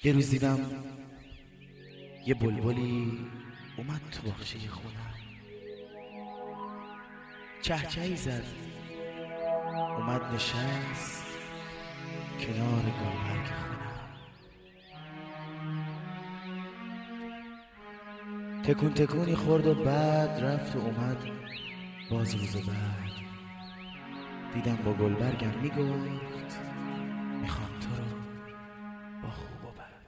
یه روز دیدم یه بلبلی اومد تو باغچه خونم، چهچهی زد، اومد نشست کنار گلبرگ خونم. تکون تکونی خورد و بعد رفت و اومد باز روز بعد. دیدم با گلبرگم میگفت میخوام تو رو با خوب و بد.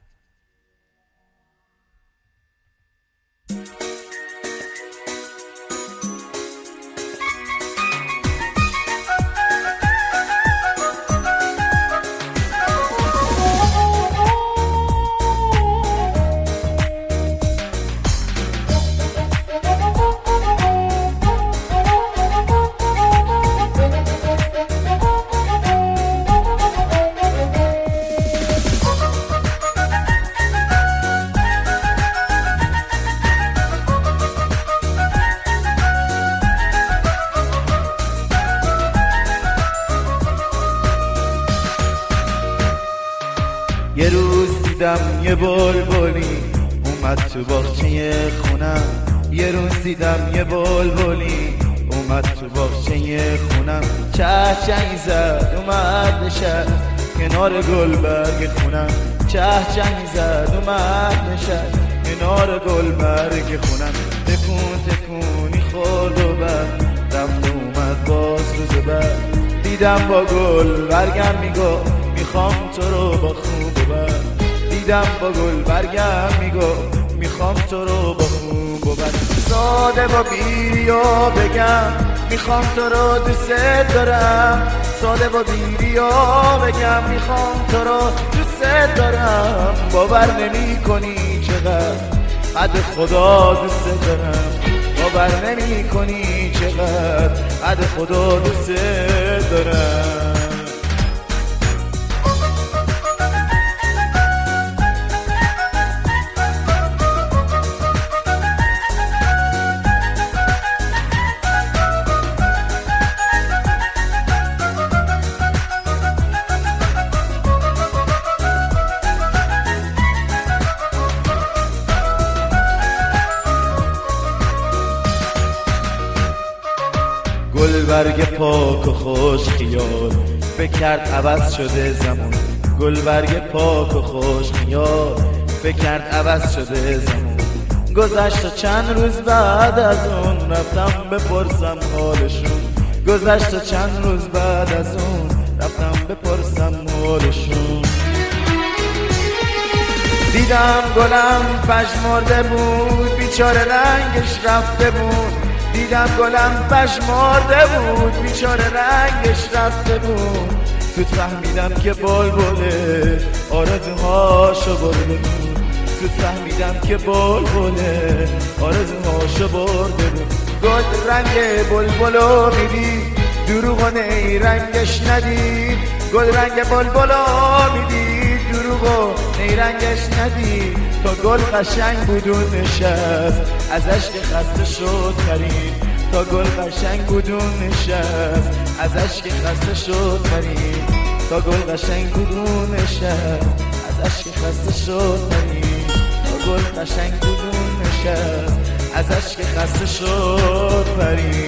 یه روز دیدم یه بلبلی اومد تو باغچه خونم. یه روز دیدم یه بلبلی اومد تو باغچه خونم. چهچهی زد اومد نشست کنار گلبرگ خونم. چهچهی زد اومد نشست کنار گلبرگ خونم. تکون تکونی خورد و بعد رفت اومد باز روز بعد. دیدم با گلبرگم میگفت میخوام تو رو با خوب و بد. دیدم با گلبرگم میگفت میخوام تو رو با خوب و بد. ساده با بیریا بگم میخوام تو رو دوست دارم. ساده با بیریا بگم میخوام تو رو دوست دارم. باور نمی کنی چقدر قد خدا دوست دارم. باور نمی کنی چقدر قد خدا دوست دارم. گلبرگ پاک و خوش خیال بکرد عوض شده زمان. گلبرگ پاک و خوش خیال بکرد عوض شده زمان. گذشت و چند روز بعد از اون رفتم بپرسم حالشون. گذشت و چند روز بعد از اون رفتم بپرسم حالشون. دیدم گلم پژمرده بود بیچاره رنگش رفته بود. دیدم گلم پژمرده بود بیچاره رنگش رفته بود. زود فهمیدم که بلبله آرزوهاشو برده بود. زود فهمیدم که بلبله آرزوهاشو برده بود. گل رنگ بلبلو میدی دروغ و نیرنگش ندید. گل رنگ بلبلو میدی دروغ و نیرنگش ندید. تا گل قشنگ بود و نشست ازش که خسته شد خرید. تا گل قشنگ بود و نشست ازش که خسته شد خرید. تا گل قشنگ بود و نشست ازش که خسته شد خرید. تا گل قشنگ بود و نشست ازش که خسته شد خرید.